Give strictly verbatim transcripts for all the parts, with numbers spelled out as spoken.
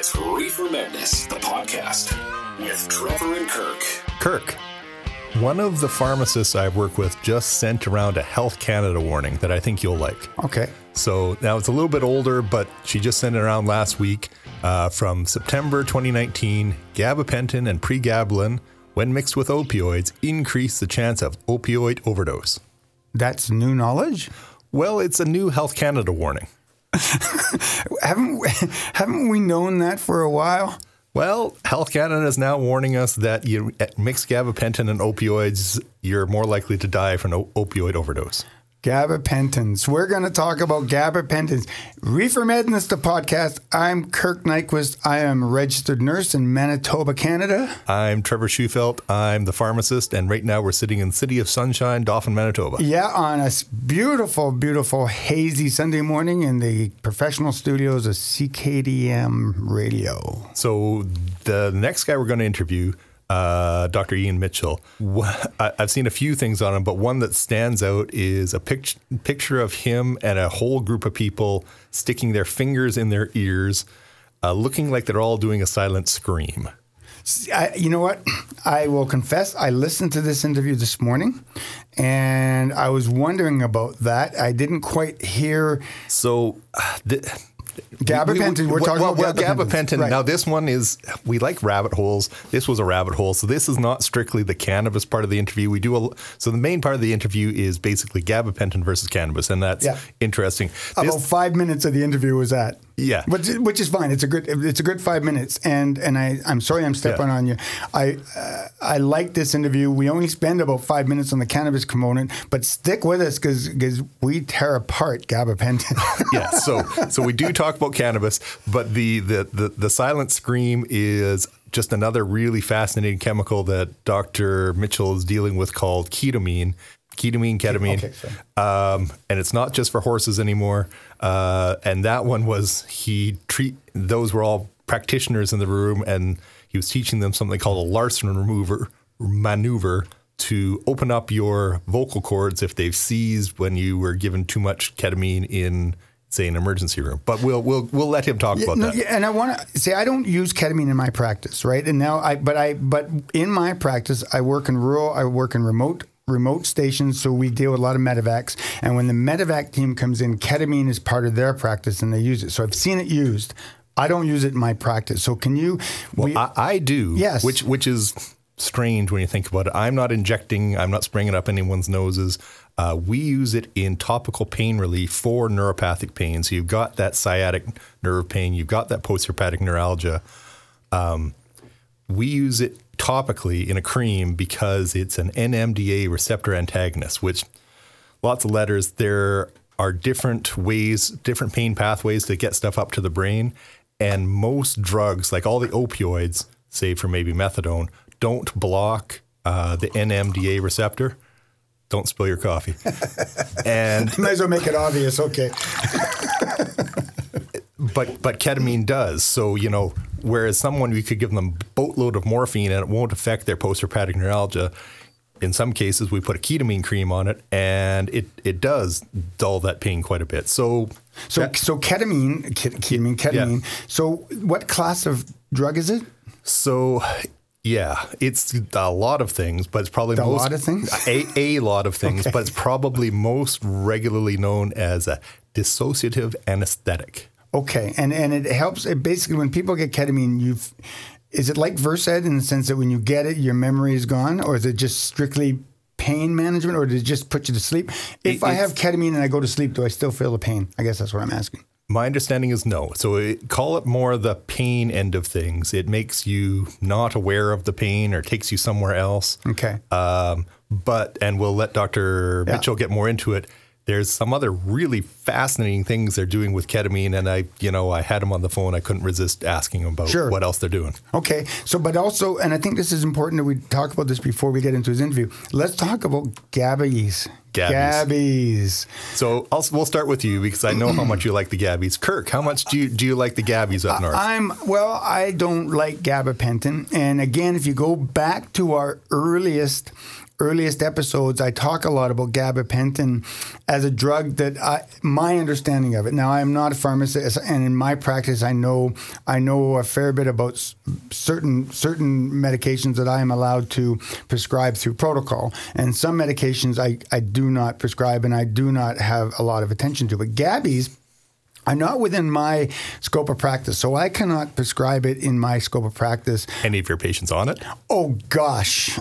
It's Reefer Madness, the podcast, with Trevor and Kirk. Kirk, one of the pharmacists I've worked with just sent around a Health Canada warning that I think you'll like. Okay. So now it's a little bit older, but she just sent it around last week. Uh, from September twenty nineteen, gabapentin and pregabalin, when mixed with opioids, increase the chance of opioid overdose. That's new knowledge? Well, it's a new Health Canada warning. haven't we, haven't we known that for a while? Well, Health Canada is now warning us that you mix gabapentin and opioids, you're more likely to die from an opioid overdose. Gabapentins. We're going to talk about gabapentins. Reefer Madness, the podcast. I'm Kirk Nyquist. I am a registered nurse in Manitoba, Canada. I'm Trevor Schufelt. I'm the pharmacist, and right now we're sitting in the city of Sunshine, Dauphin, Manitoba. Yeah, on a beautiful, beautiful, hazy Sunday morning in the professional studios of C K D M Radio. So the next guy we're going to interview, Uh, Doctor Ian Mitchell. I've seen a few things on him, but one that stands out is a pic- picture of him and a whole group of people sticking their fingers in their ears, uh, looking like they're all doing a silent scream. I, you know what? I will confess, I listened to this interview this morning, and I was wondering about that. I didn't quite hear. So, uh, th- Gabapentin, we're talking well, about well, gabapentin. gabapentin. Right. Now, this one is, we like rabbit holes. This was a rabbit hole. So this is not strictly the cannabis part of the interview. We do a, so the main part of the interview is basically gabapentin versus cannabis, and that's yeah. interesting. About This, five minutes of the interview was that. Yeah. Which, which is fine. It's a good it's a good five minutes. And and I, I'm sorry I'm stepping Yeah. on you. I uh, I like this interview. We only spend about five minutes on the cannabis component, but stick with us because we tear apart gabapentin. yeah, so so we do talk about cannabis, but the, the, the, the silent scream is just another really fascinating chemical that Doctor Mitchell is dealing with called ketamine. Ketamine, ketamine. Okay, um, and it's not just for horses anymore. Uh, and that one was, he treat, those were all practitioners in the room, and he was teaching them something called a Larson remover maneuver to open up your vocal cords if they've seized when you were given too much ketamine in, say, an emergency room. But we'll we'll we'll let him talk Yeah, about no, that. yeah, and I want to say I don't use ketamine in my practice, right? And now I, but I, but in my practice, I work in rural, I work in remote. remote stations, so we deal with a lot of medevacs. And when the medevac team comes in, ketamine is part of their practice, and they use it. So I've seen it used. I don't use it in my practice. So can you? Well, we, I, I do. Yes. Which which is strange when you think about it. I'm not injecting. I'm not spraying it up anyone's noses. Uh, we use it in topical pain relief for neuropathic pain. So you've got that sciatic nerve pain. You've got that postherpetic neuralgia. Um, we use it topically in a cream because it's an N M D A receptor antagonist, which lots of letters. There are different ways, different pain pathways to get stuff up to the brain. And most drugs, like all the opioids, save for maybe methadone, don't block uh, the N M D A receptor. Don't spill your coffee. And might as well make it obvious. Okay. But but ketamine does. So, you know, whereas someone, we could give them a boatload of morphine and it won't affect their postherpetic neuralgia. In some cases, we put a ketamine cream on it and it, it does dull that pain quite a bit. So, So that, so ketamine, ke- ketamine, ketamine. Yeah. So what class of drug is it? so yeah, it's a lot of things, but it's probably A most, lot of things? A, a lot of things, Okay. but it's probably most regularly known as a dissociative anesthetic. Okay, and and it helps. It basically, when people get ketamine, you've is it like Versed in the sense that when you get it, your memory is gone, or is it just strictly pain management, or does it just put you to sleep? If It- I it's- have ketamine and I go to sleep, do I still feel the pain? I guess that's what I'm asking. My understanding is no. So it, call it more the pain end of things. It makes you not aware of the pain or takes you somewhere else. Okay. Um, but, and we'll let Doctor Yeah. Mitchell get more into it. There's some other really fascinating things they're doing with ketamine. And I, you know, I had him on the phone. I couldn't resist asking him about Sure. what else they're doing. Okay. So, but also, and I think this is important that we talk about this before we get into his interview. Let's talk about Gabbies. Gabbies. Gabbies. So I'll, we'll start with you because I know how much you like the Gabbies. Kirk, how much do you, do you like the Gabbies up north? I'm well. I don't like gabapentin, and again, if you go back to our earliest earliest episodes, I talk a lot about gabapentin as a drug that I, my understanding of it. Now, I am not a pharmacist, and in my practice, I know I know a fair bit about s- certain certain medications that I am allowed to prescribe through protocol, and some medications I, I do not prescribe and I do not have a lot of attention to. But Gabby's are not within my scope of practice, so I cannot prescribe it in my scope of practice. Any of your patients on it? Oh gosh,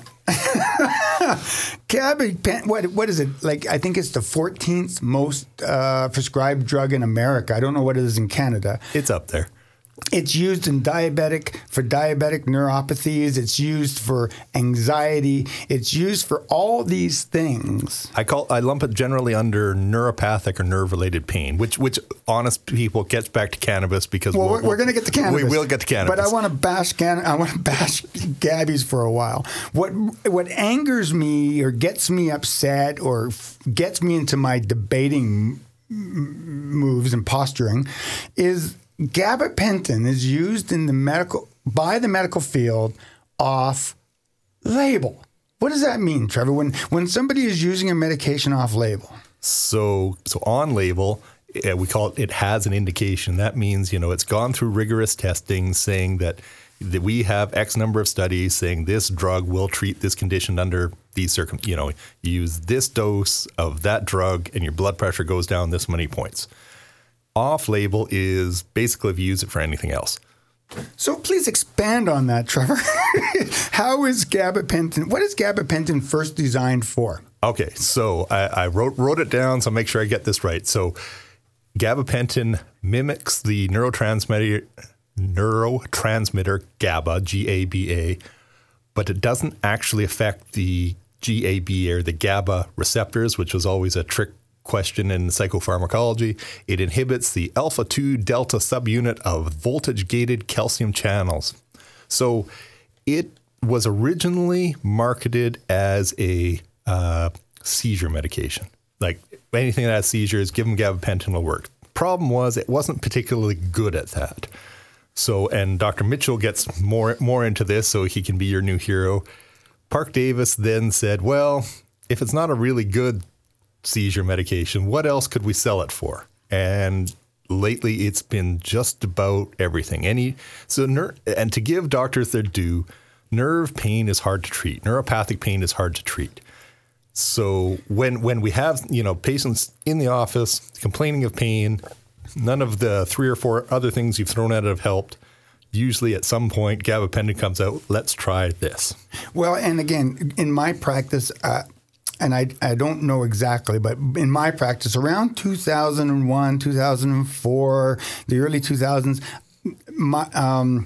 gabapentin. What what is it like? I think it's the fourteenth most uh, prescribed drug in America. I don't know what it is in Canada. It's up there. It's used in diabetic for diabetic neuropathies. It's used for anxiety. It's used for all these things. I call I lump it generally under neuropathic or nerve-related pain, which which honest people gets back to cannabis because Well, we'll, we're, we're going to get to cannabis. We will get to cannabis, but I want to bash can I want to bash Gabby's for a while. What what angers me or gets me upset or f- gets me into my debating m- moves and posturing is gabapentin is used in the medical by the medical field off label. What does that mean, Trevor? When when somebody is using a medication off label? So so on label, uh, we call it it has an indication. That means, you know, it's gone through rigorous testing saying that that we have X number of studies saying this drug will treat this condition under these circum. You know, you use this dose of that drug and your blood pressure goes down this many points. Off-label is basically if you use it for anything else. So please expand on that, Trevor. How is gabapentin? What is gabapentin first designed for? Okay, so I, I wrote wrote it down, so make sure I get this right. So gabapentin mimics the neurotransmitter neurotransmitter GABA, G A B A, but it doesn't actually affect the G A B A or the GABA receptors, which was always a trick question in psychopharmacology. It inhibits the alpha two delta subunit of voltage-gated calcium channels. So it was originally marketed as a uh, seizure medication. Like anything that has seizures, give them gabapentin will work. Problem was it wasn't particularly good at that. So, and Doctor Mitchell gets more more into this, so he can be your new hero. Park Davis then said, well, if it's not a really good seizure medication, what else could we sell it for? And lately it's been just about everything. Any so ner- and to give doctors their due, nerve pain is hard to treat. Neuropathic pain is hard to treat. So when when we have, you know, patients in the office complaining of pain, none of the three or four other things you've thrown at it have helped. Usually at some point gabapentin comes out, let's try this. Well, and again, in my practice, uh, and I, I don't know exactly, but in my practice, around two thousand one, two thousand four, the early two thousands, my, um,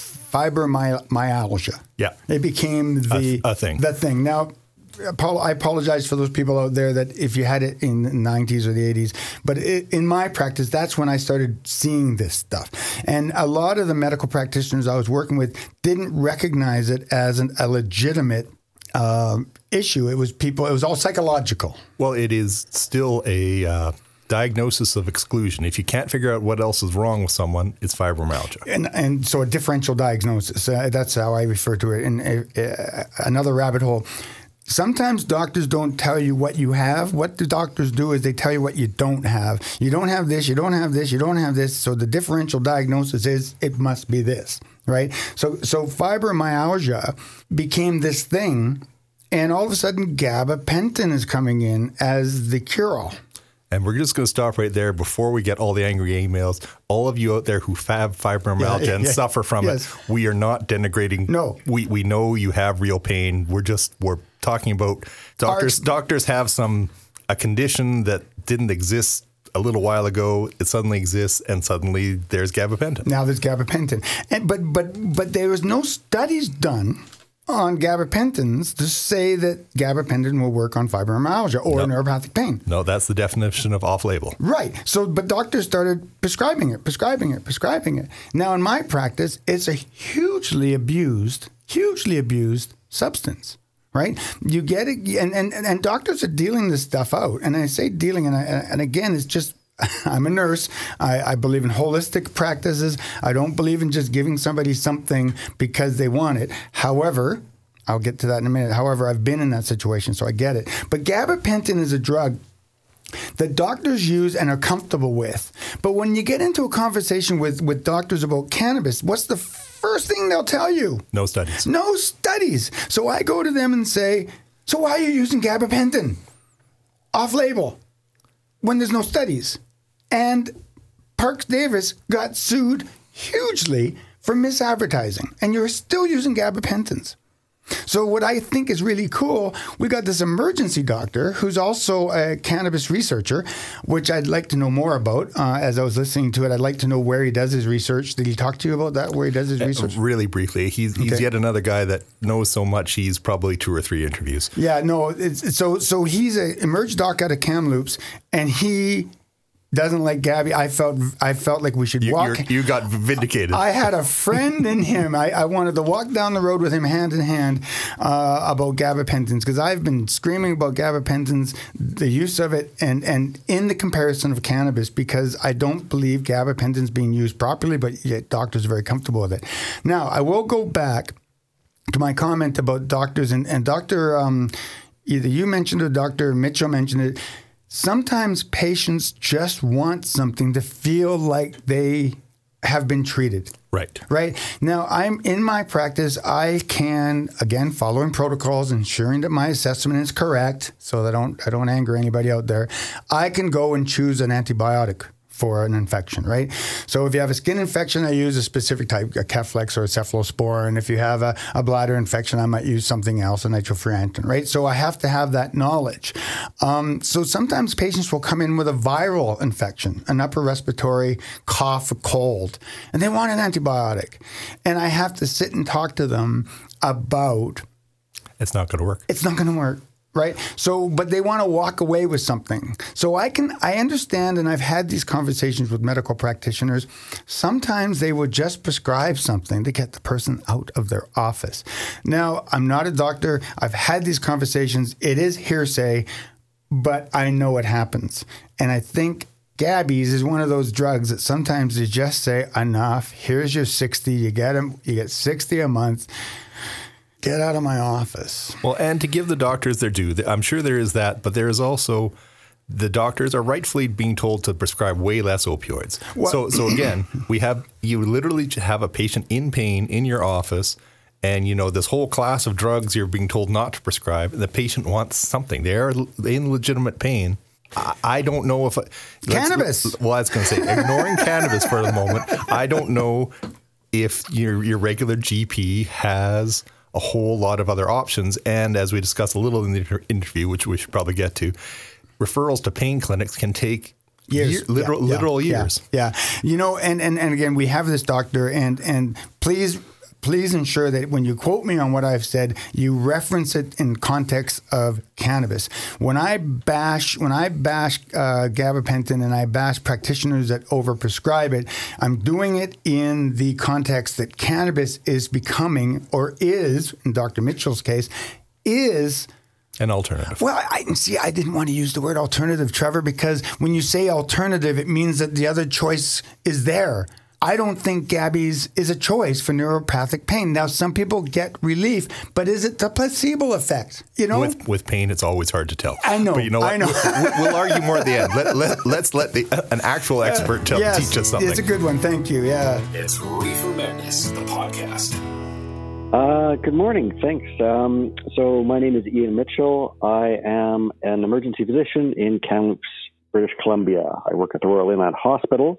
fibromyalgia. Yeah. It became the a, a thing. The thing. Now, I apologize for those people out there that if you had it in the nineties or the eighties, but it, in my practice, that's when I started seeing this stuff. And a lot of the medical practitioners I was working with didn't recognize it as an, a legitimate um, issue. It was people, it was all psychological. Well, it is still a uh, diagnosis of exclusion. If you can't figure out what else is wrong with someone, it's fibromyalgia. And and so a differential diagnosis, uh, that's how I refer to it. And uh, uh, another rabbit hole. Sometimes doctors don't tell you what you have. What the doctors do is they tell you what you don't have. You don't have this, you don't have this, you don't have this. So the differential diagnosis is it must be this, right? So so fibromyalgia became this thing, and all of a sudden gabapentin is coming in as the cure-all. And we're just going to stop right there before we get all the angry emails. All of you out there who have fibromyalgia Yeah, and yeah, suffer from yes. it, we are not denigrating. No. We we know you have real pain. We're just, we're talking about doctors. Our- doctors have some, a condition that didn't exist a little while ago. It suddenly exists and suddenly there's gabapentin. Now there's gabapentin. And, but, but, but there was no studies done on gabapentins to say that gabapentin will work on fibromyalgia or No. neuropathic pain. No, that's the definition of off-label. Right. So, but doctors started prescribing it, prescribing it, prescribing it. Now, in my practice, it's a hugely abused, hugely abused substance. Right? You get it, and, and, and doctors are dealing this stuff out. And I say dealing, and, I, and again, it's just, I'm a nurse. I, I believe in holistic practices. I don't believe in just giving somebody something because they want it. However, I'll get to that in a minute. However, I've been in that situation, so I get it. But gabapentin is a drug that doctors use and are comfortable with. But when you get into a conversation with, with doctors about cannabis, what's the first thing they'll tell you? No studies. No studies. So I go to them and say, so why are you using gabapentin off-label when there's no studies? And Parks Davis got sued hugely for misadvertising, and you're still using gabapentins. So what I think is really cool, we got this emergency doctor who's also a cannabis researcher, which I'd like to know more about. Uh, as I was listening to it, I'd like to know where he does his research. Did he talk to you about that, where he does his research? Uh, really briefly. He's, he's Okay. yet another guy that knows so much, he's probably two or three interviews. Yeah, no. It's, so so he's an emerge doc out of Kamloops, and he doesn't like Gabby. I felt I felt like we should You, walk. you're, you got vindicated. I had a friend in him. I, I wanted to walk down the road with him hand in hand uh, about gabapentins, because I've been screaming about gabapentins, the use of it, and, and in the comparison of cannabis, because I don't believe gabapentins being used properly, but yet doctors are very comfortable with it. Now, I will go back to my comment about doctors, and, and Doctor Um, either you mentioned it or Doctor Mitchell mentioned it. Sometimes patients just want something to feel like they have been treated. Right. Right. Now, I'm in my practice, I can, again, following protocols, ensuring that my assessment is correct so that I don't, I don't anger anybody out there. I can go and choose an antibiotic for an infection, right? So if you have a skin infection, I use a specific type, a Keflex or a cephalosporin. And if you have a, a bladder infection, I might use something else, a nitrofurantoin, right? So I have to have that knowledge. Um, so sometimes patients will come in with a viral infection, an upper respiratory cough, a cold, and they want an antibiotic. And I have to sit and talk to them about It's not going to work. it's not going to work. Right. So, but they want to walk away with something. So I can, I understand, and I've had these conversations with medical practitioners. Sometimes they would just prescribe something to get the person out of their office. Now, I'm not a doctor. I've had these conversations. It is hearsay, but I know it happens. And I think Gabby's is one of those drugs that sometimes they just say, enough, here's your sixty, you get them, you get sixty a month. Get out of my office. Well, and to give the doctors their due, I'm sure there is that, but there is also the doctors are rightfully being told to prescribe way less opioids. What? So, so again, we have you literally have a patient in pain in your office, and you know this whole class of drugs you're being told not to prescribe. And the patient wants something; they are in legitimate pain. I, I don't know if Cannabis. Well, I was going to say, ignoring cannabis for the moment, I don't know if your your regular G P has a whole lot of other options. And as we discussed a little in the inter- interview, which we should probably get to, referrals to pain clinics can take years, year, literal, yeah, literal yeah, years. Yeah. yeah. You know, and, and, and again, we have this doctor, and, and please, please ensure that when you quote me on what I've said, you reference it in context of cannabis. When I bash, when I bash uh, gabapentin and I bash practitioners that overprescribe it, I'm doing it in the context that cannabis is becoming, or is, in Doctor Mitchell's case, is An alternative. Well, I see. I didn't want to use the word alternative, Trevor, because when you say alternative, it means that the other choice is there. I don't think Gabby's is a choice for neuropathic pain. Now, some people get relief, but is it the placebo effect? You know, With, with pain, it's always hard to tell. I know. But you know what? I know. We'll, we'll argue more at the end. Let, let, let's let the, an actual expert tell, yes, teach us something. It's a good one. Thank you. Yeah. It's Reefer Madness, the podcast. Uh, good morning. Thanks. Um, so my name is Ian Mitchell. I am an emergency physician in Kamloops, British Columbia. I work at the Royal Inland Hospital.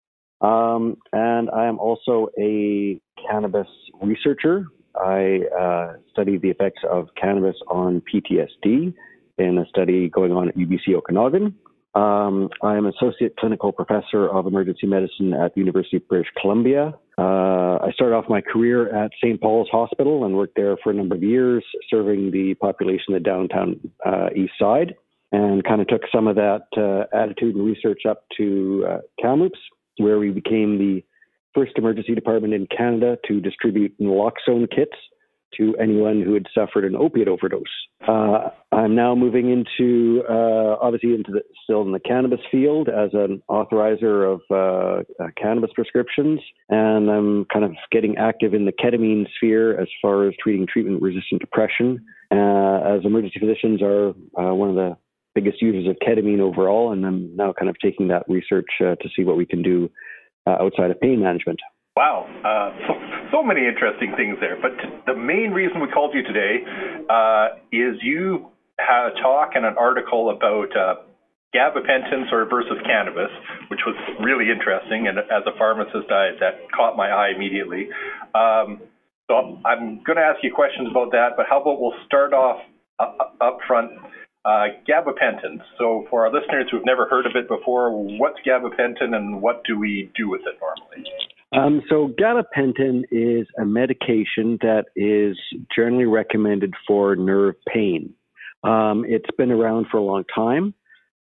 Um, and I am also a cannabis researcher. I uh, study the effects of cannabis on P T S D in a study going on at U B C Okanagan. Um, I am Associate Clinical Professor of Emergency Medicine at the University of British Columbia. Uh, I started off my career at Saint Paul's Hospital and worked there for a number of years, serving the population of the downtown uh, East Side, and kind of took some of that uh, attitude and research up to uh, Kamloops, where we became the first emergency department in Canada to distribute naloxone kits to anyone who had suffered an opiate overdose. Uh, I'm now moving into, uh, obviously, into the, still in the cannabis field as an authorizer of uh, uh, cannabis prescriptions, and I'm kind of getting active in the ketamine sphere as far as treating treatment-resistant depression. Uh, as emergency physicians are uh, one of the biggest users of ketamine overall, and I'm now kind of taking that research uh, to see what we can do uh, outside of pain management. Wow, uh, so, so many interesting things there. But t- the main reason we called you today uh, is you had a talk and an article about uh, gabapentin sort of versus cannabis, which was really interesting. And as a pharmacist, I, that caught my eye immediately. Um, so I'm going to ask you questions about that, but how about we'll start off uh, up front. Uh, gabapentin. So for our listeners who've never heard of it before, what's gabapentin and what do we do with it normally? Um, so gabapentin is a medication that is generally recommended for nerve pain. Um, it's been around for a long time,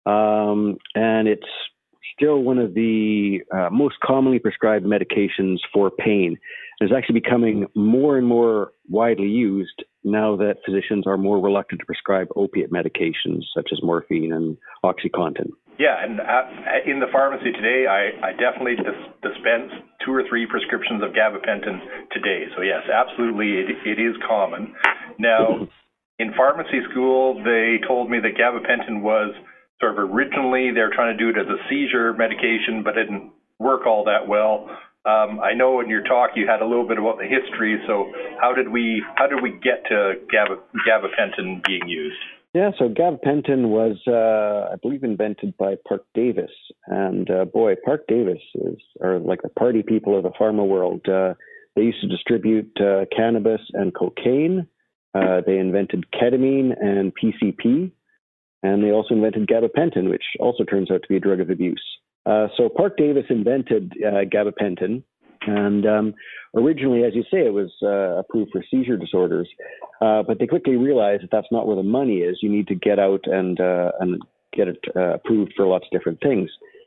um, and it's still one of the uh, most commonly prescribed medications for pain. It's actually becoming more and more widely used now that physicians are more reluctant to prescribe opiate medications such as morphine and OxyContin. Yeah, and uh, in the pharmacy today, I, I definitely dis- dispense two or three prescriptions of gabapentin today. So yes, absolutely, it, it is common. Now, in pharmacy school, they told me that gabapentin was sort of originally, they were trying to do it as a seizure medication, but it didn't work all that well. Um, I know in your talk you had a little bit about the history. So how did we how did we get to gab- gabapentin being used? Yeah, so gabapentin was, uh, I believe, invented by Parke Davis. And uh, boy, Parke Davis is, are like the party people of the pharma world. Uh, they used to distribute uh, cannabis and cocaine. Uh, they invented ketamine and P C P. And they also invented gabapentin, which also turns out to be a drug of abuse. Uh, so Parke Davis invented uh, gabapentin. And um, originally, as you say, it was uh, approved for seizure disorders. Uh, but they quickly realized that that's not where the money is. You need to get out and uh, and get it uh, approved for lots of different things.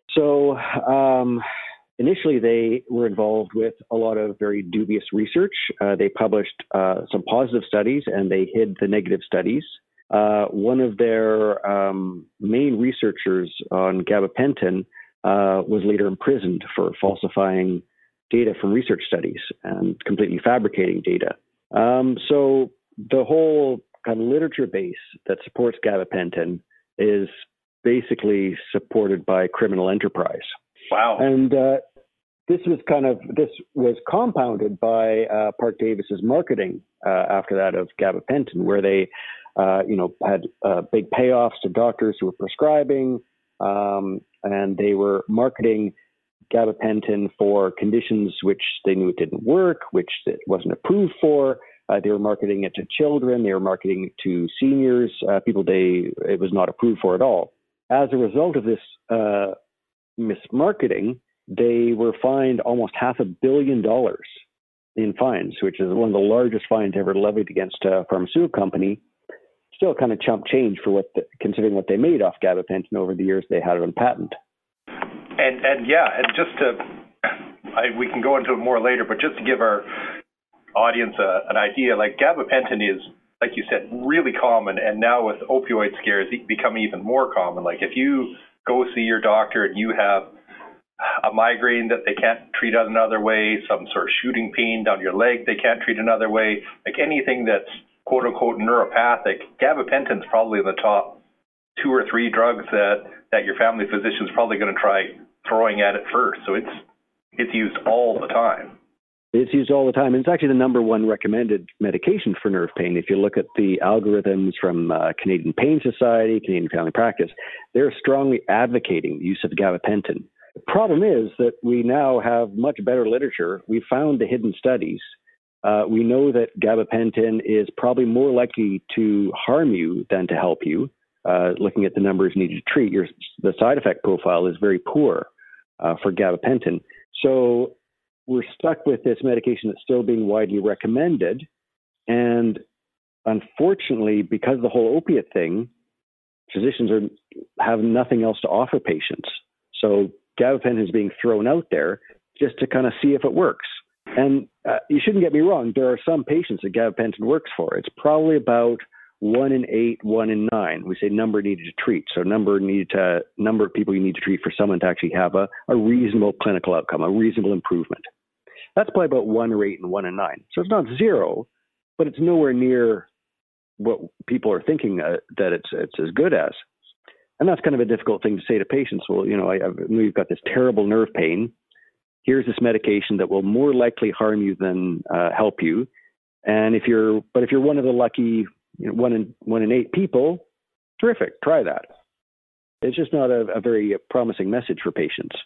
So um, initially, they were involved with a lot of very dubious research. Uh, they published uh, some positive studies, and they hid the negative studies. Uh, one of their um, main researchers on gabapentin uh, was later imprisoned for falsifying data from research studies and completely fabricating data. Um, so the whole kind of literature base that supports gabapentin is basically supported by criminal enterprise. Wow. And uh, this was kind of, this was compounded by uh, Parke Davis's marketing uh, after that of gabapentin, where they, uh, you know, had uh, big payoffs to doctors who were prescribing, um, and they were marketing gabapentin for conditions which they knew it didn't work, which it wasn't approved for. Uh, they were marketing it to children. They were marketing it to seniors, uh, people they it was not approved for at all. As a result of this uh, mismarketing, they were fined almost half a billion dollars in fines, which is one of the largest fines ever levied against a pharmaceutical company. Still kind of chump change for what, the, considering what they made off gabapentin over the years they had it on patent. And and yeah, and just to, I, we can go into it more later, but just to give our audience a, an idea, like gabapentin is, like you said, really common, and now with opioid scares, it's becoming even more common. Like if you go see your doctor and you have a migraine that they can't treat another way, some sort of shooting pain down your leg they can't treat another way, like anything that's quote unquote neuropathic, gabapentin's probably in the top two or three drugs that, that your family physician's probably going to try throwing at it first. So it's it's used all the time. It's used all the time. And it's actually the number one recommended medication for nerve pain. If you look at the algorithms from uh, Canadian Pain Society, Canadian Family Practice, they're strongly advocating the use of gabapentin. The problem is that we now have much better literature. We've found the hidden studies. Uh, we know that gabapentin is probably more likely to harm you than to help you. Uh, looking at the numbers needed to treat, your, the side effect profile is very poor uh, for gabapentin. So we're stuck with this medication that's still being widely recommended. And unfortunately, because of the whole opiate thing, physicians are have nothing else to offer patients. So gabapentin is being thrown out there just to kind of see if it works. And uh, you shouldn't get me wrong. There are some patients that gabapentin works for. It's probably about one in eight, one in nine. We say number needed to treat. So number needed to number of people you need to treat for someone to actually have a, a reasonable clinical outcome, a reasonable improvement. That's probably about one or eight and one in nine. So it's not zero, but it's nowhere near what people are thinking uh, that it's it's as good as. And that's kind of a difficult thing to say to patients. Well, you know, I, I know you've got this terrible nerve pain. Here's this medication that will more likely harm you than uh, help you. And if you're, but if you're one of the lucky, you know, one in one in eight people, terrific, try that. It's just not a, a very promising message for patients.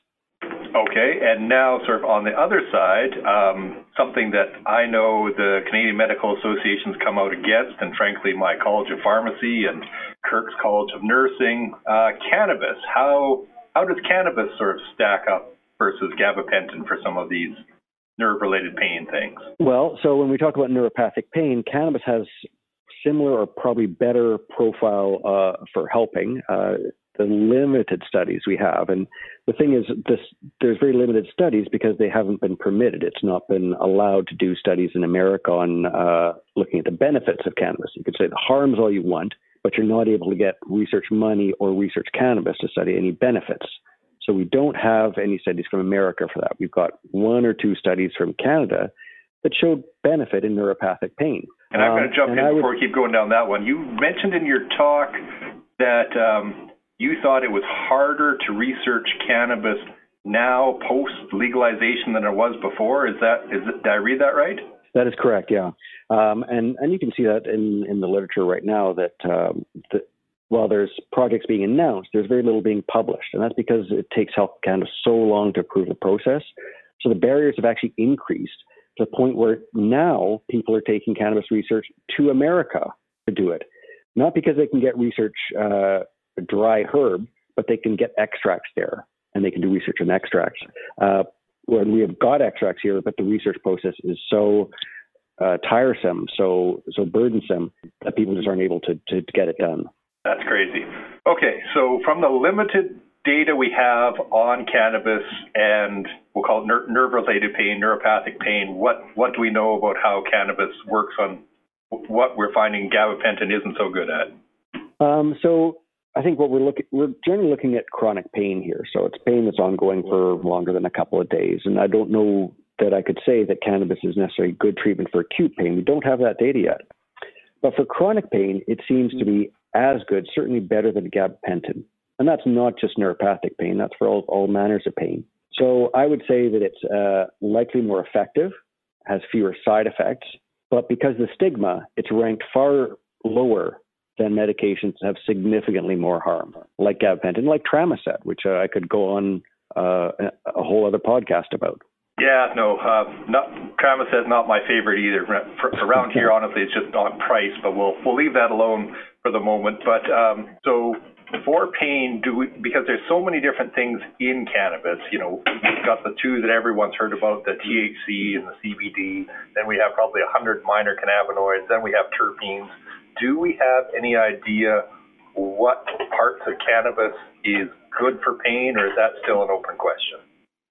Okay, and now sort of on the other side, um, something that I know the Canadian Medical Association's come out against, and frankly my College of Pharmacy and Kirk's College of Nursing, uh, cannabis. How how does cannabis sort of stack up versus gabapentin for some of these nerve-related pain things? Well, so when we talk about neuropathic pain, cannabis has similar or probably better profile uh, for helping. Uh, the limited studies we have. And the thing is, this, there's very limited studies because they haven't been permitted. It's not been allowed to do studies in America on uh, looking at the benefits of cannabis. You could say the harms all you want, but you're not able to get research money or research cannabis to study any benefits. So we don't have any studies from America for that. We've got one or two studies from Canada that showed benefit in neuropathic pain. And I'm um, going to jump in before would, we keep going down that one. You mentioned in your talk that um, you thought it was harder to research cannabis now post legalization than it was before. Is that is it, did I read that right? That is correct. Yeah, um, and and you can see that in, in the literature right now that um, that while there's projects being announced, there's very little being published, and that's because it takes Health Canada so long to approve the process. So the barriers have actually increased to the point where now people are taking cannabis research to America to do it, not because they can get research. Uh, dry herb, but they can get extracts there, and they can do research on extracts. Uh, when we have got extracts here, but the research process is so uh, tiresome, so so burdensome that people just aren't able to, to, to get it done. That's crazy. Okay, so from the limited data we have on cannabis and we'll call it ner- nerve-related pain, neuropathic pain, what what do we know about how cannabis works on what we're finding gabapentin isn't so good at? Um, so I think what we're looking, we're generally looking at chronic pain here. So it's pain that's ongoing for longer than a couple of days. And I don't know that I could say that cannabis is necessarily good treatment for acute pain. We don't have that data yet. But for chronic pain, it seems to be as good, certainly better than gabapentin. And that's not just neuropathic pain. That's for all, all manners of pain. So I would say that it's uh, likely more effective, has fewer side effects. But because of the stigma, it's ranked far lower than medications have significantly more harm, like gabapentin, like Tramadol, which uh, I could go on uh, a whole other podcast about. Yeah, no, uh, not, Tramadol is not my favorite either. For, around here, honestly, it's just on price, but we'll we'll leave that alone for the moment. But um, so for pain, do we, because there's so many different things in cannabis, you know, we've got the two that everyone's heard about, the T H C and the C B D. Then we have probably one hundred minor cannabinoids. Then we have terpenes. Do we have any idea what parts of cannabis is good for pain, or is that still an open question?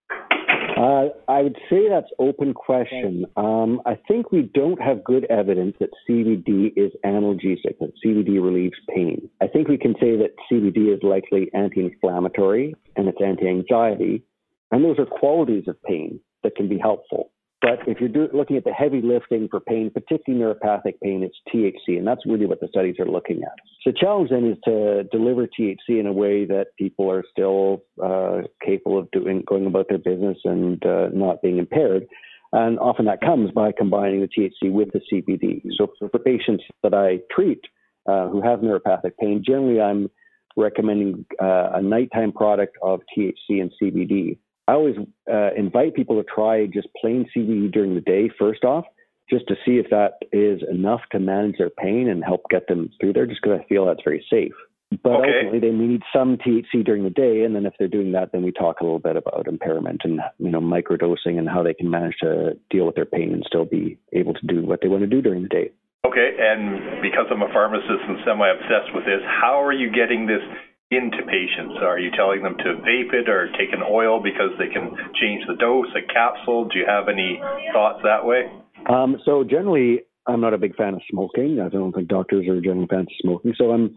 Uh, I would say that's open question. Um, I think we don't have good evidence that C B D is analgesic, that C B D relieves pain. I think we can say that C B D is likely anti-inflammatory and it's anti-anxiety, and those are qualities of pain that can be helpful. But if you're do, looking at the heavy lifting for pain, particularly neuropathic pain, it's T H C, and that's really what the studies are looking at. So the challenge then is to deliver T H C in a way that people are still uh, capable of doing, going about their business and uh, not being impaired. And often that comes by combining the T H C with the C B D. So for patients that I treat uh, who have neuropathic pain, generally I'm recommending uh, a nighttime product of T H C and C B D. I always uh, invite people to try just plain C B D during the day, first off, just to see if that is enough to manage their pain and help get them through there, just because I feel that's very safe. But okay. Ultimately, they need some T H C during the day, and then if they're doing that, then we talk a little bit about impairment and, you know, microdosing and how they can manage to deal with their pain and still be able to do what they want to do during the day. Okay, and because I'm a pharmacist and semi-obsessed with this, how are you getting this into patients? Are you telling them to vape it or take an oil because they can change the dose, a capsule? Do you have any thoughts that way? Um, so generally, I'm not a big fan of smoking. I don't think doctors are generally fans of smoking. So I'm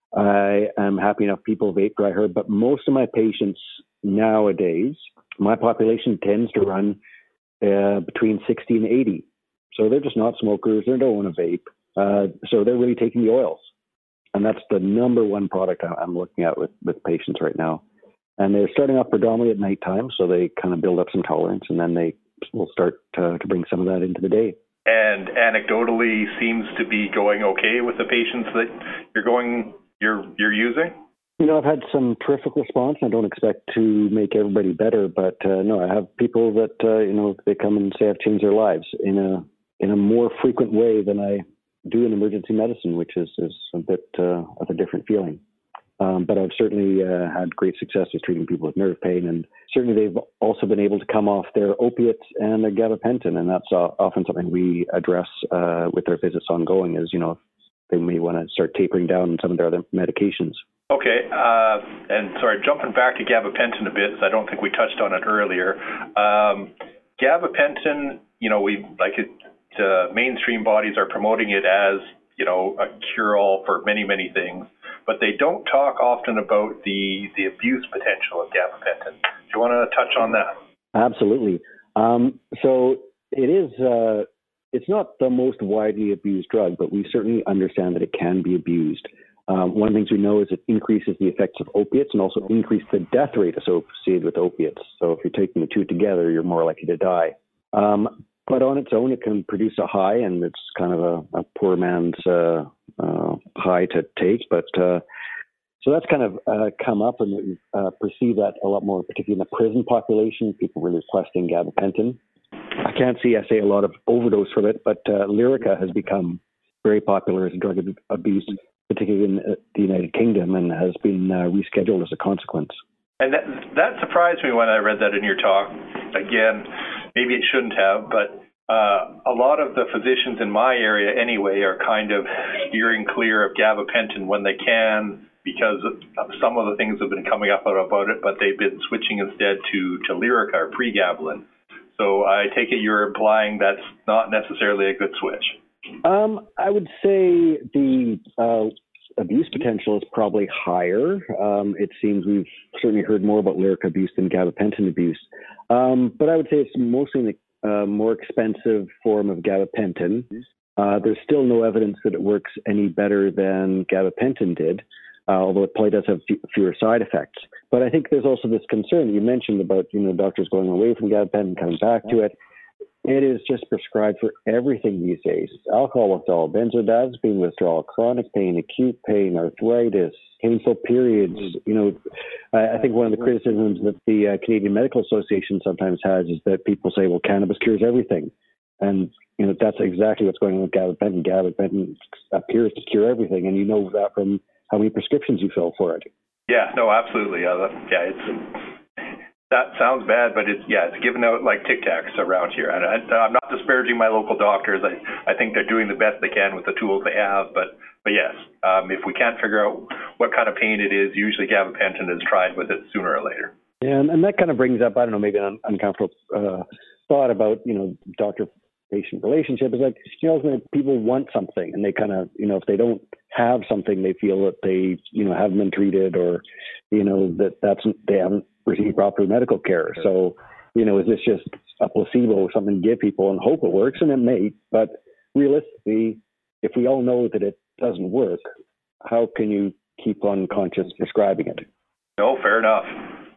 I am happy enough people vape dry herb, but most of my patients nowadays, my population tends to run uh, between sixty and eighty. So they're just not smokers. They don't want to vape. Uh, so they're really taking the oils. And that's the number one product I'm looking at with, with patients right now. And they're starting off predominantly at nighttime, so they kind of build up some tolerance, and then they will start to, to bring some of that into the day. And anecdotally seems to be going okay with the patients that you're going, you're you're using? You know, I've had some terrific response. I don't expect to make everybody better, but uh, no, I have people that, uh, you know, they come and say I've changed their lives in a in a more frequent way than I do in emergency medicine, which is, is a bit uh, of a different feeling. Um, but I've certainly uh, had great success with treating people with nerve pain, and certainly they've also been able to come off their opiates and their gabapentin, and that's uh, often something we address uh, with their visits ongoing is, you know, they may want to start tapering down on some of their other medications. Okay, uh, and sorry, jumping back to gabapentin a bit, because I don't think we touched on it earlier. Um, gabapentin, you know, we like it, uh, mainstream bodies are promoting it as, you know, a cure-all for many, many things, but they don't talk often about the, the abuse potential of gabapentin. Do you want to touch on that? Absolutely. Um, so it is, uh, it's not the most widely abused drug, but we certainly understand that it can be abused. Um, one of the things we know is it increases the effects of opiates and also increases the death rate associated with opiates. So if you're taking the two together, you're more likely to die. Um, but on its own, it can produce a high, and it's kind of a, a poor man's uh, uh, high to take. But uh, so that's kind of uh, come up, and we uh, perceive that a lot more, particularly in the prison population, people really requesting gabapentin. I can't see, I say, a lot of overdose from it, but uh, Lyrica has become very popular as a drug of abuse, particularly in the United Kingdom, and has been uh, rescheduled as a consequence. And that, that surprised me when I read that in your talk. Again, maybe it shouldn't have, but uh, a lot of the physicians in my area anyway are kind of steering clear of gabapentin when they can, because of some of the things have been coming up about it, but they've been switching instead to, to Lyrica or pregabalin. So I take it you're implying that's not necessarily a good switch. Um, I would say the uh, abuse potential is probably higher. Um, it seems we've certainly heard more about Lyrica abuse than gabapentin abuse. Um, but I would say it's mostly a uh, more expensive form of gabapentin. Uh, there's still no evidence that it works any better than gabapentin did, uh, although it probably does have f- fewer side effects. But I think there's also this concern you mentioned about, you know, doctors going away from gabapentin, coming back to it. It is just prescribed for everything these days. Alcohol withdrawal, benzodiazepine withdrawal, chronic pain, acute pain, arthritis, painful periods. You know, I think one of the criticisms that the uh, Canadian Medical Association sometimes has is that people say, well, cannabis cures everything. And, you know, that's exactly what's going on with gabapentin. Gabapentin appears to cure everything, and you know that from how many prescriptions you fill for it. Yeah, no, absolutely. Uh, yeah, it's... That sounds bad, but it's, yeah, it's given out like Tic Tacs around here. And I, I'm not disparaging my local doctors. I, I think they're doing the best they can with the tools they have. But, but yes, um, if we can't figure out what kind of pain it is, usually gabapentin is tried with it sooner or later. Yeah, and, and that kind of brings up, I don't know, maybe an uncomfortable uh, thought about, you know, doctor-patient relationship. Is like, you know, when people want something and they kind of, you know, if they don't have something, they feel that they, you know, haven't been treated, or, you know, that that's they haven't receive proper medical care. So, you know, is this just a placebo or something to give people and hope it works? And it may, but realistically, if we all know that it doesn't work, how can you keep on conscious prescribing it? No, fair enough.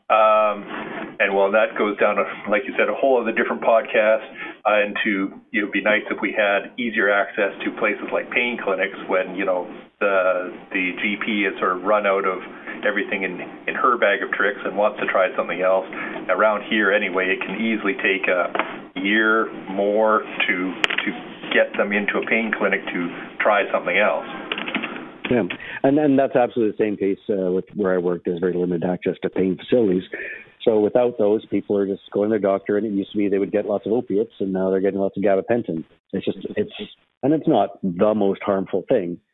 Um, and well, that goes down to, like you said, a whole other different podcast. Uh, and to, it would be nice if we had easier access to places like pain clinics when, you know, the the G P has sort of run out of everything in, in her bag of tricks and wants to try something else. Around here anyway, it can easily take a year more to to get them into a pain clinic to try something else. Yeah, and then that's absolutely the same case uh, with where I work. There's very limited access to pain facilities. So without those, people are just going to their doctor, and it used to be they would get lots of opiates, and now they're getting lots of gabapentin. It's just, it's, and it's not the most harmful thing,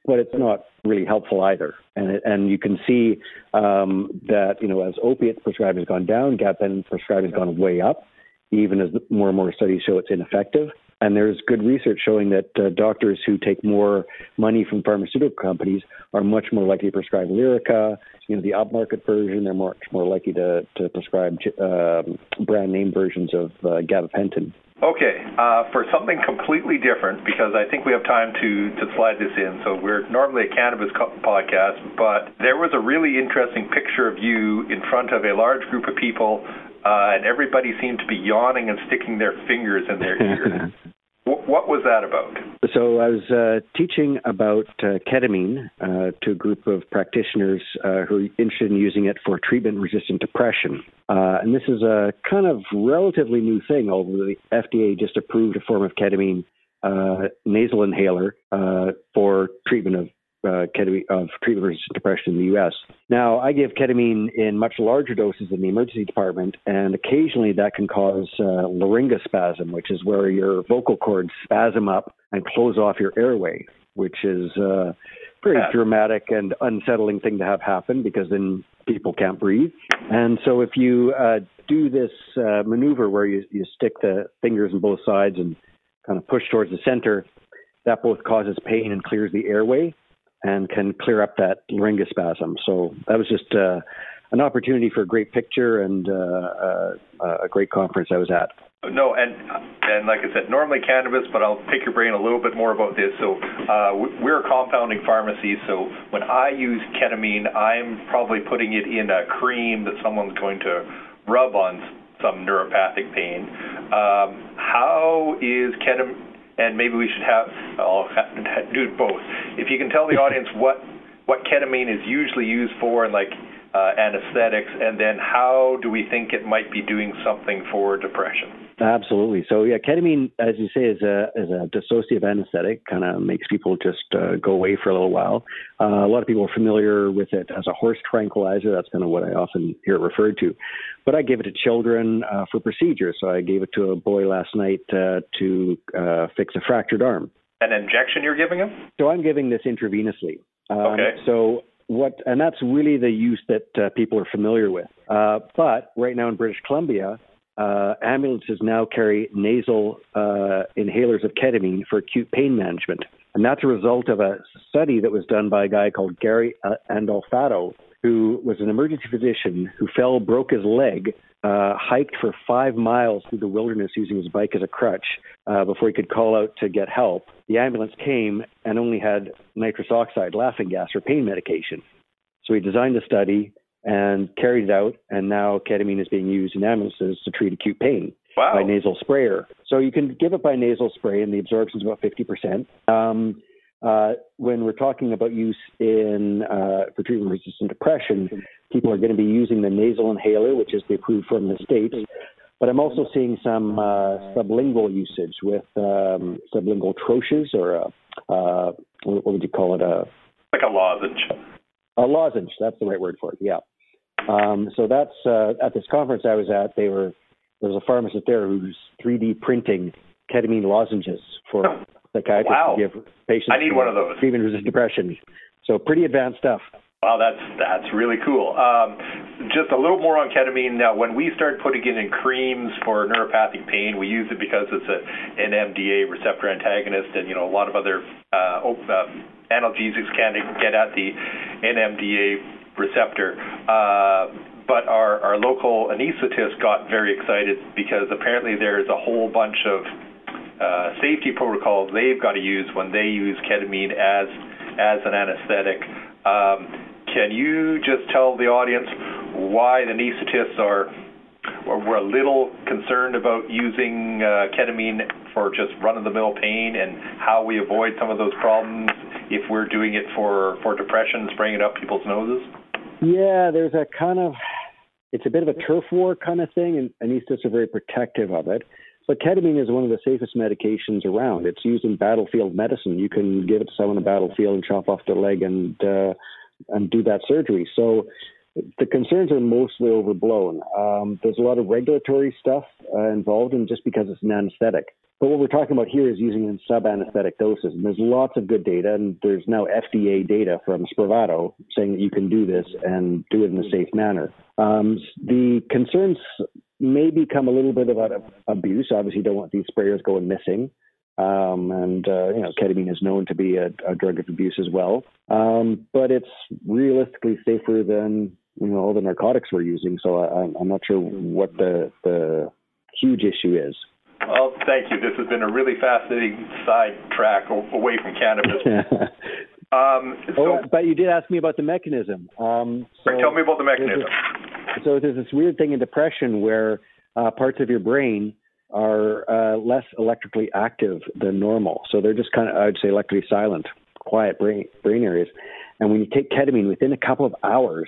but it's not really helpful either. And it, and you can see um, that, you know, as opiate prescribing has gone down, gabapentin prescribing has gone way up, even as more and more studies show it's ineffective. And there's good research showing that uh, doctors who take more money from pharmaceutical companies are much more likely to prescribe Lyrica, you know, the upmarket version. They're much more likely to, to prescribe uh, brand name versions of uh, gabapentin. Okay, uh, for something completely different, because I think we have time to, to slide this in. So we're normally a cannabis co- podcast, but there was a really interesting picture of you in front of a large group of people, uh, and everybody seemed to be yawning and sticking their fingers in their ears. w- what was that about? So I was uh, teaching about uh, ketamine uh, to a group of practitioners uh, who are interested in using it for treatment-resistant depression. Uh, and this is a kind of relatively new thing, although the F D A just approved a form of ketamine uh, nasal inhaler uh, for treatment of uh, ketamine, of treatment-resistant depression in the U S. Now, I give ketamine in much larger doses in the emergency department, and occasionally that can cause uh, laryngospasm, which is where your vocal cords spasm up and close off your airway, which is a uh, pretty yeah. dramatic and unsettling thing to have happen, because then people can't breathe. And so if you uh, do this uh, maneuver where you, you stick the fingers on both sides and kind of push towards the center, that both causes pain and clears the airway and can clear up that laryngospasm. So that was just uh, an opportunity for a great picture and uh, uh, a great conference I was at. No, and and like I said, normally cannabis, but I'll pick your brain a little bit more about this. So uh, we're a compounding pharmacy, so when I use ketamine, I'm probably putting it in a cream that someone's going to rub on some neuropathic pain. Um, how is ketamine, and maybe we should have, I'll do both. If you can tell the audience what, what ketamine is usually used for, and like uh, anesthetics, and then how do we think it might be doing something for depression? Absolutely. So yeah, ketamine, as you say, is a is a dissociative anesthetic. Kind of makes people just uh, go away for a little while. Uh, a lot of people are familiar with it as a horse tranquilizer. That's kind of what I often hear it referred to. But I give it to children uh, for procedures. So I gave it to a boy last night uh, to uh, fix a fractured arm. An injection you're giving him? So I'm giving this intravenously. Um, okay. So what, and that's really the use that uh, people are familiar with. Uh, but right now in British Columbia, Uh, ambulances now carry nasal uh, inhalers of ketamine for acute pain management. And that's a result of a study that was done by a guy called Gary uh, Andolfato, who was an emergency physician who fell, broke his leg, uh, hiked for five miles through the wilderness using his bike as a crutch uh, before he could call out to get help. The ambulance came and only had nitrous oxide, laughing gas, or pain medication. So he designed a study and carried it out, and now ketamine is being used in ambulances to treat acute pain wow. by nasal sprayer. So you can give it by nasal spray, and the absorption is about fifty percent. Um, uh, when we're talking about use in uh, for treatment-resistant depression, people are going to be using the nasal inhaler, which is the approved form in the States. But I'm also seeing some uh, sublingual usage with um, sublingual troches, or a, uh, what would you call it? A, like a lozenge. A lozenge, that's the right word for it, yeah. Um, so that's uh, at this conference I was at. They were there was a pharmacist there who's three D printing ketamine lozenges for psychiatrists wow. to give patients. I need one of those. Treatment-resistant depression. So pretty advanced stuff. Wow, that's that's really cool. Um, just a little more on ketamine. Now, when we started putting it in creams for neuropathic pain, we use it because it's a, an M D A receptor antagonist, and you know a lot of other uh, uh, analgesics can get at the N M D A receptor. Uh, but our, our local anesthetist got very excited because apparently there's a whole bunch of uh, safety protocols they've got to use when they use ketamine as as an anesthetic. Um, can you just tell the audience why the anesthetists are or we're a little concerned about using uh, ketamine for just run-of-the-mill pain, and how we avoid some of those problems if we're doing it for, for depression, spraying it up people's noses? Yeah, there's a kind of, it's a bit of a turf war kind of thing, and anesthetists are very protective of it. But ketamine is one of the safest medications around. It's used in battlefield medicine. You can give it to someone in a battlefield and chop off their leg and uh, and do that surgery. So the concerns are mostly overblown. Um, there's a lot of regulatory stuff uh, involved in just because it's an anesthetic. But what we're talking about here is using in sub-anesthetic doses. And there's lots of good data, and there's now F D A data from Spravato saying that you can do this and do it in a safe manner. Um, the concerns may become a little bit about abuse. Obviously, you don't want these sprayers going missing. Um, and, uh, you know, ketamine is known to be a, a drug of abuse as well. Um, but it's realistically safer than, you know, all the narcotics we're using. So I, I'm not sure what the, the huge issue is. Well, thank you. This has been a really fascinating sidetrack away from cannabis. um, so, oh, but you did ask me about the mechanism. Um, so tell me about the mechanism. There's a, so there's this weird thing in depression where uh, parts of your brain are uh, less electrically active than normal. So they're just kind of, I'd say, electrically silent, quiet brain brain areas. And when you take ketamine, within a couple of hours,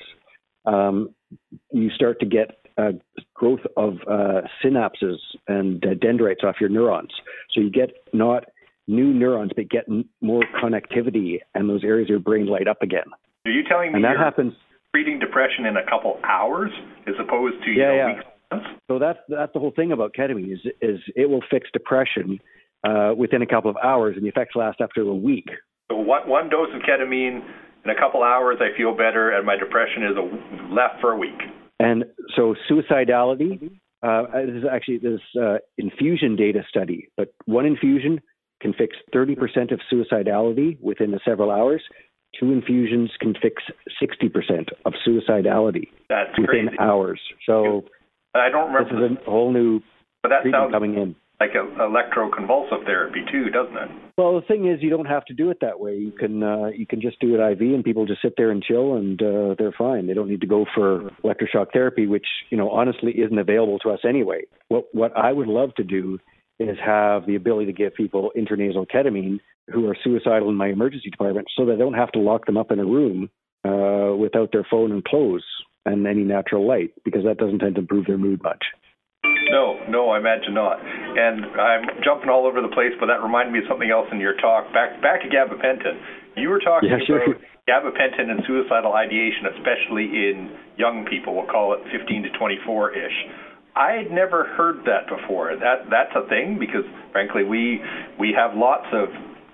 um, you start to get uh, growth of uh, synapses and uh, dendrites off your neurons. So you get not new neurons, but get n- more connectivity, and those areas of your brain light up again. Are you telling me and that you're happens, treating depression in a couple hours as opposed to, you yeah, know, yeah. weeks? So that's that's the whole thing about ketamine is is it will fix depression uh, within a couple of hours, and the effects last after a week. So one, one dose of ketamine in a couple hours, I feel better, and my depression is a, left for a week. And so suicidality, uh, this is actually this uh, infusion data study, but one infusion can fix thirty percent of suicidality within several hours. Two infusions can fix sixty percent of suicidality That's within crazy. hours. So I don't remember. This is a whole new but that treatment sounds coming in. Like a, electroconvulsive therapy too, doesn't it? Well, the thing is, you don't have to do it that way. You can uh, you can just do it I V, and people just sit there and chill, and uh, they're fine. They don't need to go for electroshock therapy, which, you know, honestly isn't available to us anyway. What what I would love to do is have the ability to give people intranasal ketamine who are suicidal in my emergency department, so that I don't have to lock them up in a room uh, without their phone and clothes and any natural light, because that doesn't tend to improve their mood much. No, no, I imagine not. And I'm jumping all over the place, but that reminded me of something else in your talk. Back back to gabapentin. You were talking yeah, sure. about gabapentin and suicidal ideation, especially in young people. We'll call it fifteen to twenty-four-ish. I had never heard that before. That that's a thing, because frankly, we we have lots of,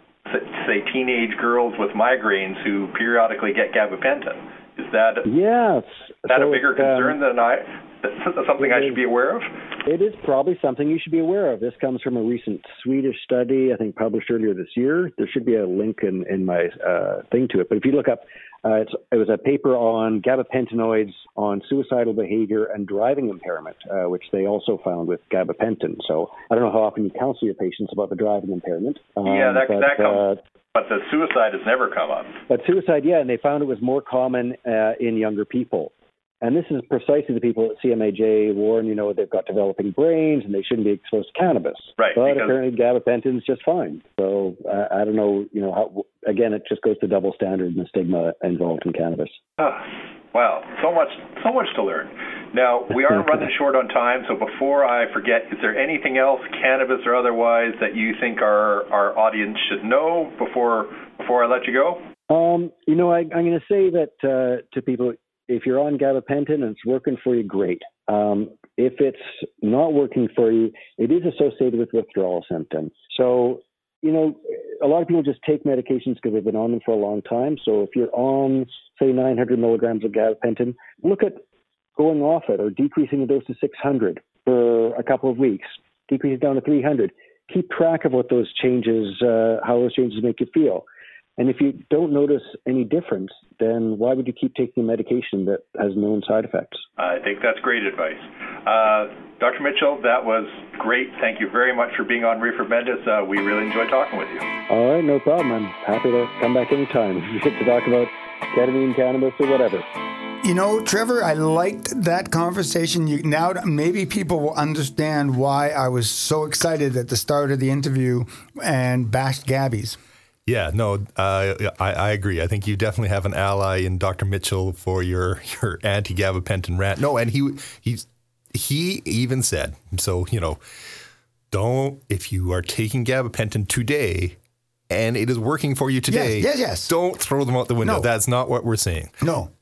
say, teenage girls with migraines who periodically get gabapentin. Is that yes. is that so a bigger concern um, than I? That's something I should be aware of? It is probably something you should be aware of. This comes from a recent Swedish study, I think published earlier this year. There should be a link in, in my uh, thing to it. But if you look up, uh, it's, it was a paper on gabapentinoids on suicidal behavior and driving impairment, uh, which they also found with gabapentin. So I don't know how often you counsel your patients about the driving impairment. Um, yeah, that, but, that comes. Uh, But the suicide has never come up. But suicide, yeah, and they found it was more common uh, in younger people. And this is precisely the people at C M A J warn, you know, they've got developing brains and they shouldn't be exposed to cannabis. Right. But because... apparently gabapentin is just fine. So uh, I don't know, you know, how, again, it just goes to double standard and the stigma involved in cannabis. Oh, wow, so much, so much to learn. Now, we are running short on time, so before I forget, is there anything else, cannabis or otherwise, that you think our, our audience should know before before I let you go? Um, you know, I, I'm going to say that uh, to people, if you're on gabapentin and it's working for you, great. Um, if it's not working for you, it is associated with withdrawal symptoms. So, you know, a lot of people just take medications because they've been on them for a long time. So if you're on, say, nine hundred milligrams of gabapentin, look at going off it or decreasing the dose to six hundred for a couple of weeks, decrease it down to three hundred. Keep track of what those changes, uh, how those changes make you feel. And if you don't notice any difference, then why would you keep taking a medication that has known side effects? I think that's great advice. Uh, Doctor Mitchell, that was great. Thank you very much for being on Reefer Bendis. Uh, we really enjoyed talking with you. All right, no problem. I'm happy to come back anytime if you get to talk about ketamine, cannabis, or whatever. You know, Trevor, I liked that conversation. You, now maybe people will understand why I was so excited at the start of the interview and bashed Gabby's. Yeah, no, uh, I, I agree. I think you definitely have an ally in Doctor Mitchell for your, your anti-gabapentin rant. No, and he he's, he even said, so, you know, don't, if you are taking gabapentin today and it is working for you today, yes, yes, yes. don't throw them out the window. No. That's not what we're saying. No.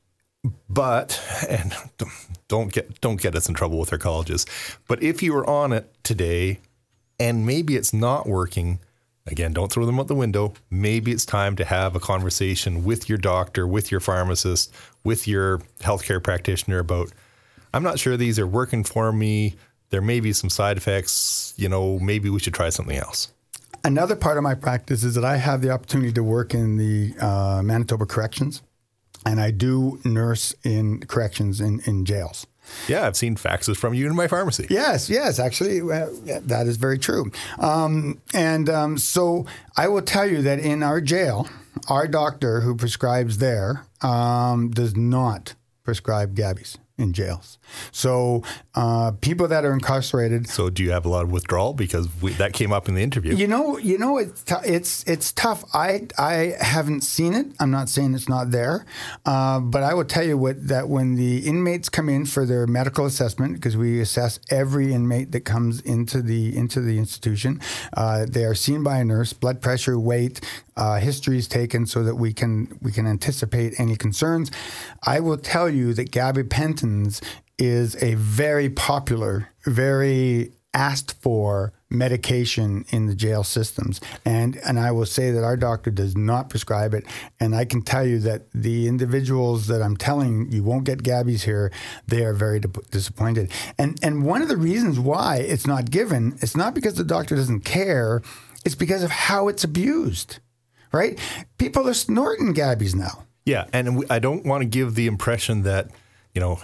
But, and don't get don't get us in trouble with our colleges, but if you were on it today and maybe it's not working. Again, don't throw them out the window. Maybe it's time to have a conversation with your doctor, with your pharmacist, with your healthcare practitioner about, I'm not sure these are working for me. There may be some side effects. You know, maybe we should try something else. Another part of my practice is that I have the opportunity to work in the uh, Manitoba Corrections, and I do nurse in corrections in, in jails. Yeah, I've seen faxes from you in my pharmacy. Yes, yes, actually, uh, that is very true. Um, and um, so I will tell you that in our jail, our doctor who prescribes there um, does not prescribe Gabby's in jails. So uh, people that are incarcerated. So do you have a lot of withdrawal? Because we, that came up in the interview. You know, you know, it's t- it's it's tough. I I haven't seen it. I'm not saying it's not there, uh, but I will tell you what that when the inmates come in for their medical assessment, because we assess every inmate that comes into the into the institution, uh, they are seen by a nurse. Blood pressure, weight, uh, history is taken so that we can we can anticipate any concerns. I will tell you that gabapentins is a very popular, very asked for medication in the jail systems. And and I will say that our doctor does not prescribe it. And I can tell you that the individuals that I'm telling you won't get Gabby's here, they are very di- disappointed. And and one of the reasons why it's not given, it's not because the doctor doesn't care, it's because of how it's abused, right? People are snorting Gabby's now. Yeah, and we, I don't want to give the impression that, you know,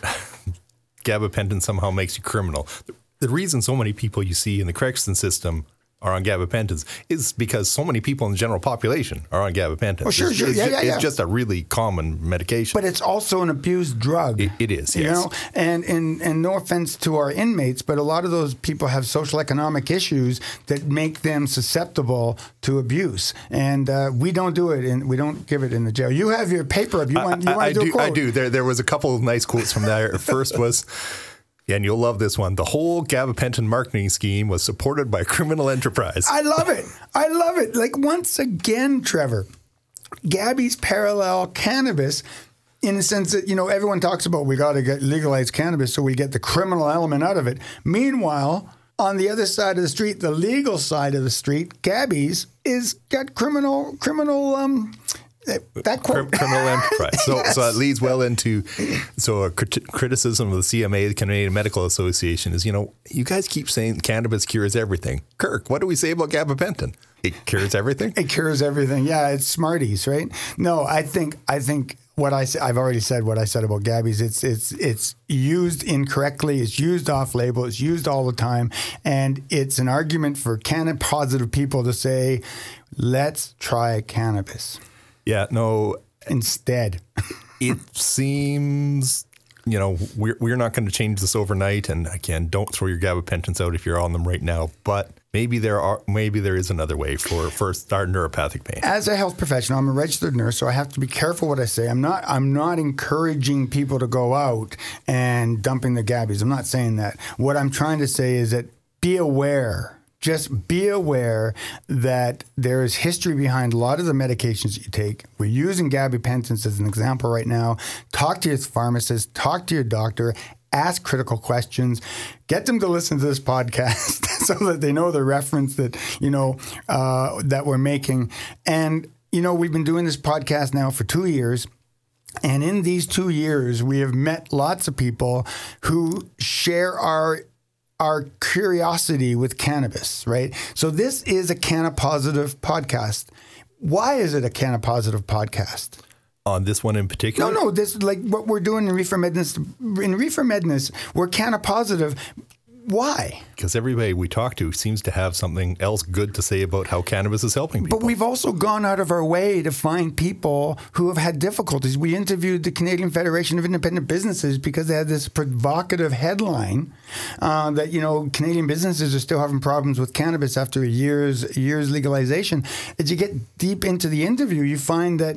gabapentin somehow makes you criminal. The reason so many people you see in the correction system are on gabapentins is because so many people in the general population are on gabapentins. Oh, sure, it's, sure. It's, Yeah, just, yeah, yeah. it's just a really common medication. But it's also an abused drug. It, it is, yes. You know, and, and and no offense to our inmates, but a lot of those people have social economic issues that make them susceptible to abuse, and uh, we don't do it, and we don't give it in the jail. You have your paper up. You want, you I, want I to do, do, a quote? I do. There, there was a couple of nice quotes from there. First was, and you'll love this one, the whole gabapentin marketing scheme was supported by a criminal enterprise. I love it. I love it. Like, once again, Trevor, Gabby's parallel cannabis, in the sense that, you know, everyone talks about we got to get legalized cannabis so we get the criminal element out of it. Meanwhile, on the other side of the street, the legal side of the street, Gabby's is got criminal, criminal, um, that quote. Criminal enterprise. So, Yes. so it leads well into so a crit- criticism of the C M A, the Canadian Medical Association, is, you know, you guys keep saying cannabis cures everything. Kirk, what do we say about gabapentin? It cures everything. It cures everything. Yeah, it's Smarties, right? No, I think I think what I say, I've already said what I said about Gabby's. It's it's it's used incorrectly. It's used off label. It's used all the time, and it's an argument for cannabis positive people to say, let's try cannabis. Yeah, no. Instead, It seems, you know, we're we're not going to change this overnight. And again, don't throw your gabapentins out if you're on them right now. But maybe there are maybe there is another way for for our neuropathic pain. as a health professional, I'm a registered nurse, so I have to be careful what I say. I'm not I'm not encouraging people to go out and dumping the Gabbies. I'm not saying that. What I'm trying to say is that be aware. Just be aware that there is history behind a lot of the medications that you take. We're using gabapentins as an example right now. Talk to your pharmacist, talk to your doctor, ask critical questions, get them to listen to this podcast so that they know the reference that, you know, uh, that we're making. And, you know, we've been doing this podcast now for two years. And in these two years, we have met lots of people who share our our curiosity with cannabis, right? So this is a Cannapositive podcast. Why is it a Cannapositive podcast? On this one in particular? No, no, this like what we're doing in Reefer Madness. In Reefer Madness, we're Cannapositive. Why? Because everybody we talk to seems to have something else good to say about how cannabis is helping people. But we've also gone out of our way to find people who have had difficulties. We interviewed the Canadian Federation of Independent Businesses because they had this provocative headline uh, that, you know, Canadian businesses are still having problems with cannabis after a year's, year's legalization. As you get deep into the interview, you find that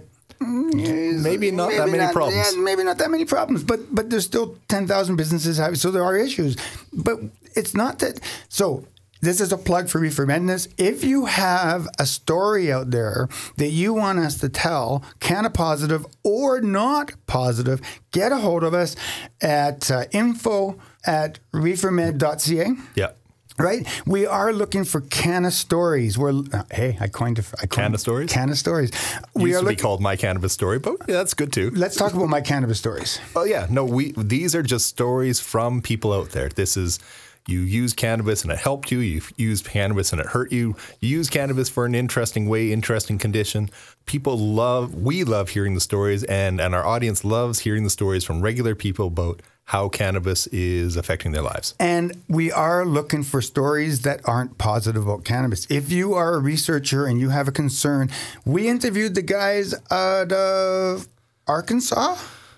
Maybe not that many not, problems. Yeah, maybe not that many problems, but but there's still ten thousand businesses having, so there are issues. But it's not that. So this is a plug for Reefer Madness. If you have a story out there that you want us to tell, Cannapositive or not positive, get a hold of us at uh, info at reefermed dot c a. Yeah. Right? We are looking for canna stories. We're uh, hey, I coined it. I coined Canna stories? Canna stories. We Used are to be looking. called My Cannabis Story, but yeah, that's good too. Let's talk about my cannabis stories. Oh yeah, no, we these are just stories from people out there. This is you use cannabis and it helped you. You used cannabis and it hurt you. You use cannabis for an interesting way, interesting condition. People love, we love hearing the stories, and and our audience loves hearing the stories from regular people about how cannabis is affecting their lives. And we are looking for stories that aren't positive about cannabis. If you are a researcher and you have a concern, we interviewed the guys out of Arkansas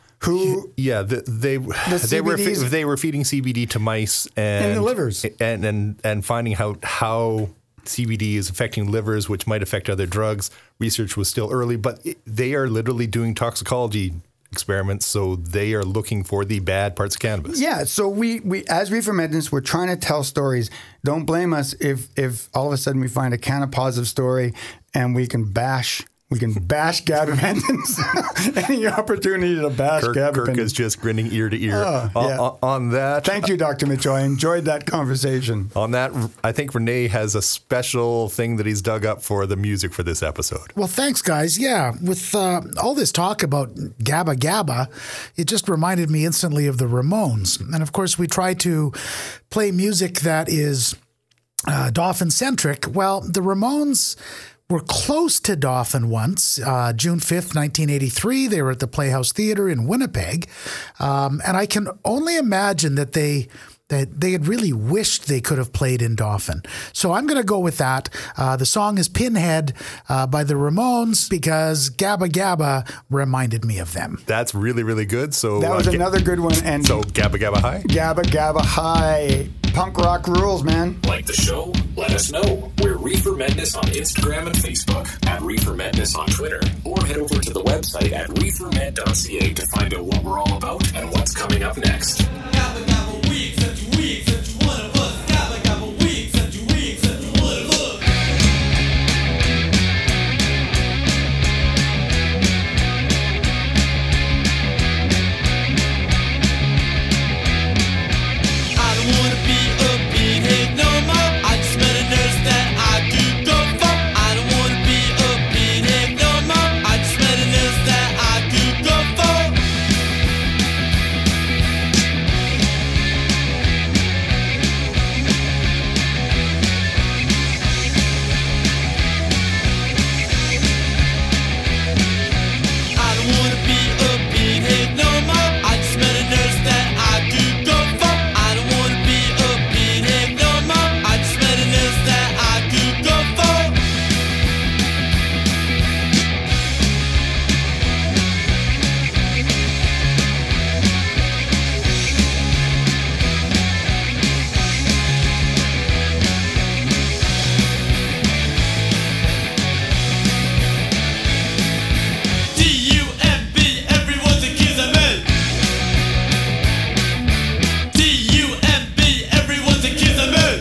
who Yeah, the, they they were C B Ds they were feeding C B D to mice and In the livers. and and and finding out how C B D is affecting livers, which might affect other drugs. Research was still early, but it, they are literally doing toxicology experiments, so they are looking for the bad parts of cannabis. Yeah, so we, we as Reefer Madness, we're trying to tell stories. Don't blame us if if all of a sudden we find a canna positive story and we can bash we can bash gabapentins. Any opportunity to bash Kirk, gabapentins. Kirk is just grinning ear to ear. Oh, on, yeah. on, on that, Thank you, Doctor Mitchell. I enjoyed that conversation. on that, I think Renee has a special thing that he's dug up for the music for this episode. Well, thanks, guys. Yeah, with uh, all this talk about Gabba Gabba, it just reminded me instantly of the Ramones. And of course, we try to play music that is uh, Dauphin-centric. Well, the Ramones were close to Dauphin once. Uh, June fifth, nineteen eighty-three, they were at the Playhouse Theatre in Winnipeg. Um, and I can only imagine that they that they had really wished they could have played in Dauphin. So I'm going to go with that. Uh, the song is Pinhead uh, by the Ramones because Gabba Gabba reminded me of them. That's really, really good. So That was uh, another good one. And So Gabba Gabba Hi. Gabba Gabba Hi. Punk rock rules, man. Like the show? Let us know. We're Reefer Madness on Instagram and Facebook, at Reefer Madness on Twitter, or head over to the website at reefer med dot c a to find out what we're all about and what's coming up next. Gabba gabba weak, such a weak, such a one of us. Gabba gabba weak, such a weak, such a one of us. I don't wanna be a pinhead no more. I just met a nurse that I do go for. I don't wanna be a pinhead no more. I just met a nurse that I do go for. I don't wanna be a pinhead no more. I just met a nurse that I do go for. I don't wanna be a pinhead no more. I just met a nurse that I do go for. D U M B, everyone's a kiss of me. D U M B, everyone's a kiss of me.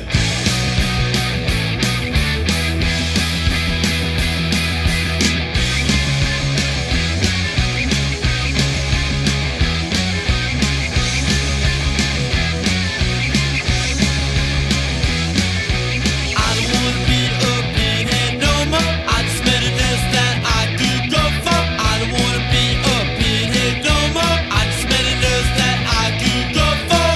I don't wanna be a pinhead no more. I just met a nurse that I do go for. I don't wanna be a pinhead no more. I just met a nurse that I do go for.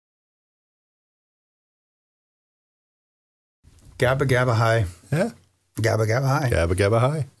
Gabba Gabba Hi. Yeah. Gabba Gabba High. Gabba Gabba High.